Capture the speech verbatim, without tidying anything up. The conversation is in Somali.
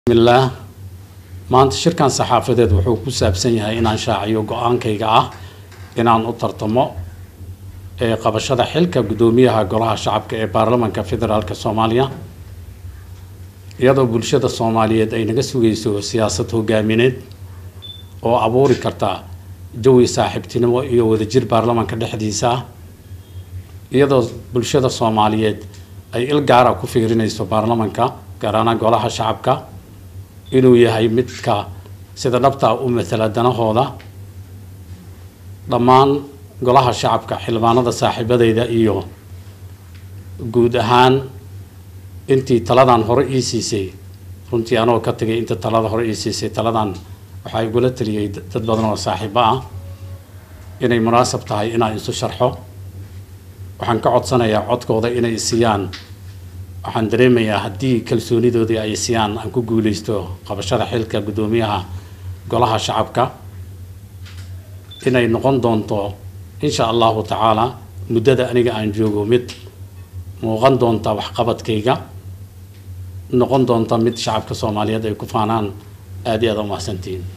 بسم الله maanta shirkan saxaafadeed wuxuu ku saabsan yahay inaan shaaciyo go'aankayga ah inaan u tartamo ee qabashada xilka gudoomiyaha golaha shacabka ee baarlamaanka federaalka Soomaaliya iyadoo bulshada Soomaaliyeed ay naga sugayso siyaasad hogaamineed oo abuuri karta jawi saaxiibtinimo iyo wadajir baarlamaanka dhexdiisa iyadoo bulshada Soomaaliyeed ay il gaar ah ku fiirinayso baarlamaanka gaar ahaan golaha shacabka inuu yahay midka sida dhabta u matala danahooda dhammaan golaha shacabka xildhibaanada saaxiibadeyda iyo guud ahaan intii taladan hore ii siisay runtii anoo ka tagay inta talada hore ii siisay taladan waxay igula taliyay dad badan oo saaxiibo ah inay munaasab tahay inaan isu sharxo waxaan ka codsanayaa codkooda inay siiyaan waxaan dareemayaa haddii kalsoonidoodii ay siiyaan aan ku guuleysto qabashada xilka gudoomiyaha golaha shacabka inay noqon doonto insha Allah ta'ala muddada aniga aan joogo mid muuqan doonta wax qabadkayga noqon doonta mid shacabka Soomaaliyeed ay ku faanaan aad iyo aad u mahadsantiin